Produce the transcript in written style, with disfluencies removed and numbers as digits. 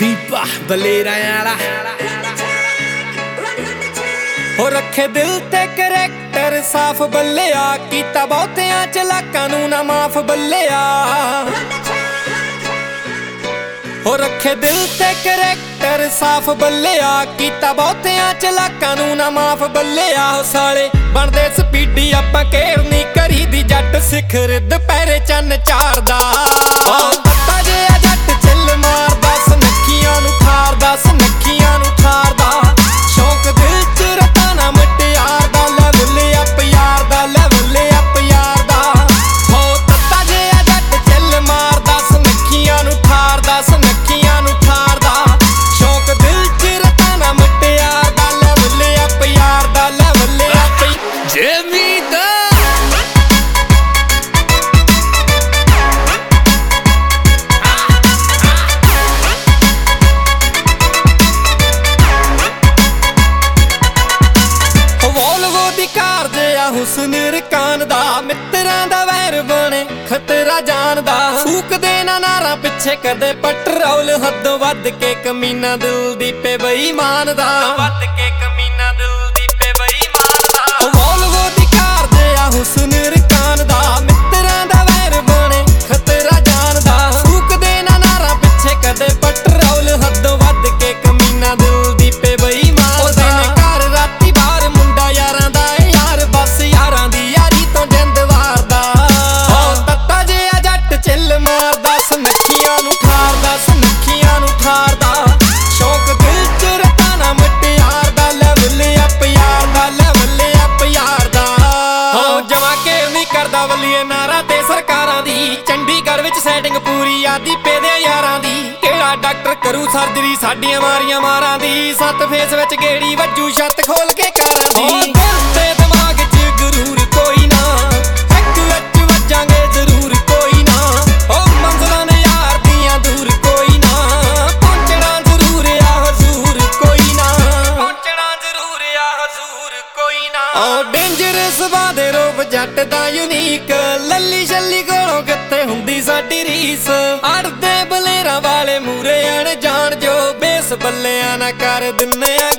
ਦੀਪਾ ਬਲੇਰਾਂ ਵਾਲਾ ਹੋ ਰੱਖੇ ਦਿਲ ਤੇ ਕਰੈਕਟਰ ਸਾਫ਼ ਬੱਲਿਆ, ਕੀਤਾ ਬਹੁਤਿਆਂ ਚਲਾਕਾਂ ਨੂੰ ਨਾ ਮਾਫ ਬੱਲਿਆ। ਹੋ ਰੱਖੇ ਦਿਲ ਤੇ ਕਰੈਕਟਰ ਸਾਫ਼ ਬੱਲਿਆ, ਕੀਤਾ ਬਹੁਤਿਆਂ ਚਲਾਕਾਂ ਨੂੰ ਨਾ ਮਾਫ ਬੱਲਿਆ। ਹੋ ਸਾਲੇ ਬਣਦੇ ਸਪੀਡੀ ਆਪਾਂ ਕੇਅਰ ਨਹੀਂ ਕਰੀਦੀ, ਜੱਟ ਸਿਖਰ ਦੁਪਹਿਰੇ ਚੰਨ ਚਾੜਦਾ। ਤੱਤਾ ਜਿਹਾ ਜੱਟ ਚਿੱਲ ਮਾਰਦਾ, ਸੁਨੱਖੀਆਂ ਨੂੰ ਠਾਰਦਾ, ਸੁਨੱਖੀਆਂ ਨੂੰ ਠਾਰਦਾ। ਸ਼ੌਂਕ ਦਿਲ ਚ ਰਤਾ ਨਾ ਮੁਟਿਆਰ ਦਾ, ਲੈਵਲ ਅਪ ਯਾਰ ਦਾ, ਲੈਵਲ ਅਪ ਯਾਰ ਦਾ। ਹੋ ਤੱਤਾ ਜਿਹਾ ਜੱਟ ਚਿੱਲ ਮਾਰਦਾ, ਸੁਨੱਖੀਆਂ ਨੂੰ ਠਾਰਦਾ, ਸੁਨੱਖੀਆਂ ਨੂੰ ਠਾਰਦਾ। ਸ਼ੌਂਕ ਦਿਲ ਚ ਰਤਾ ਨਾ ਮੁਟਿਆਰ ਦਾ, ਲੈਵਲ ਅਪ ਯਾਰ ਦਾ, ਲੈਵਲ ਅਪ ਜੇਮੀ ਦਾ। ਹੁਸਨ ਰਕਾਨ ਦਾ ਮਿੱਤਰਾਂ ਦਾ ਵੈਰ ਬਣੇ ਖਤਰਾ ਜਾਣਦਾ। ਫੂਕਦੇ ਨਾ ਨਾਰਾਂ ਪਿੱਛੇ ਕਦੇ ਪੈਟਰੋਲ, ਹੱਦੋਂ ਵੱਧ ਕੇ ਕਮੀਨਾ ਦਿਲ ਦੀ ਪੇ ਬੇਈਮਾਨ ਦਾ, ਵੱਧ ਕੇ ਕਮੀਨਾ ਦਿਲ ਦੀ ਪੇ ਬੇਈਮਾਨ ਦਾ। ਵੋਲਵੋ ਦੀ ਕਾਰ ਦੇ ਆ ਹੁਸਨ ਰਕਾਨ ਦਾ ਮਿੱਤਰਾਂ ਦਾ ਵੈਰ ਬਣੇ ਖਤਰਾ ਜਾਣਦਾ। ਫੂਕਦੇ ਨਾ ਨਾਰਾਂ ਪਿੱਛੇ ਕਦੇ ਪੈਟਰੋਲ, ਹੱਦੋਂ ਵੱਧ ਕੇ ਕਮੀਨਾ ਦਿਲ ਦੀ ਪੇ ਬੇਈਮਾਨ ਦਾ। ਘਰ ਰਾਤੀ ਬਾਹਰ ਮੁੰਡਾ ਯਾਰਾਂ ਦਾ ਯਾਰ, ਬਸ ਯਾਰਾਂ ਦੀ ਯਾਰੀ ਤੋਂ ਜਿੰਦ ਵਾਰਦਾ। ਤੱਤਾ ਜਿਹਾ ਜੱਟ ਚਿੱਲ ਮਾਰਦਾ, ਸੁਨੱਖੀਆਂ ਨੂੰ ਠਾਰਦਾ, ਸੁਨੱਖੀਆਂ ਨੂੰ ਠਾਰਦਾ। ਸ਼ੌਂਕ ਦਿਲ ਚ ਰਤਾ ਨਾ ਮੁਟਿਆਰ ਦਾ, ਲੈਵਲ ਅਪ ਯਾਰ ਦਾ, ਲੈਵਲ ਅਪ ਯਾਰ ਦਾ। ਜਮਾ ਕੇ ਨਹੀਂ ਕਰਦਾ ਵੱਲੀਏ ਨਾਰਾ ਤੇ ਸਰਕਾਰਾਂ ਦੀ, ਚੰਡੀਗੜ੍ਹ ਵਿੱਚ ਸੈਟਿੰਗ ਪੂਰੀ ਆਦੀ ਪੇ ਦੇ ਯਾਰਾਂ ਦੀ। ਕਿਹੜਾ ਡਾਕਟਰ ਕਰੂ ਸਰਜਰੀ ਸਾਡੀਆਂ ਮਾਰੀਆਂ ਮਾਰਾਂ ਦੀ, 7 ਫੇਸ ਵਿੱਚ ਗੇੜੀ ਵੱਜੂ ਛੱਤ ਖੋਲ ਕੇ ਕਾਰਾਂ ਦੀ। ਤੇ ਦਿਮਾਗ ਚ ਗਰੂਰ ਕੋਈ ਨਾ, ਇੱਕ ਵਿੱਚ ਵੱਜਾਂਗੇ ਜ਼ਰੂਰ ਕੋਈ ਨਾ। ਉਹ ਮੰਜ਼ਲਾਂ ਨੇ ਯਾਰ ਦੀਆਂ ਦੂਰ ਕੋਈ ਨਾ, ਪਹੁੰਚਣਾ ਜ਼ਰੂਰ ਆ ਹਜ਼ੂਰ ਕੋਈ ਨਾ, ਪਹੁੰਚਣਾ ਜ਼ਰੂਰ ਆ ਹਜ਼ੂਰ ਕੋਈ ਨਾ। ਉਹ ਡੇਂਜਰਸ ਬਾਦੇ ਰੂਪ ਜੱਟ ਦਾ ਯੂਨੀਕ, ਲੱਲੀ ਛੱਲੀ ਕੋਲੋਂ ਕਿੱਥੇ ਹੁੰਦੀ ਸਾਡੀ ਰੀਸ। ਅੜਦੇ ਬਲੇਰਾਂ ਵਾਲੇ ਮੂਰੇ ਅਣ ਜਾਣ, ਜੋ ਬੇਸ ਬੱਲਿਆਂ ਨਾ ਕਰ ਦਿੰਨੇ ਆ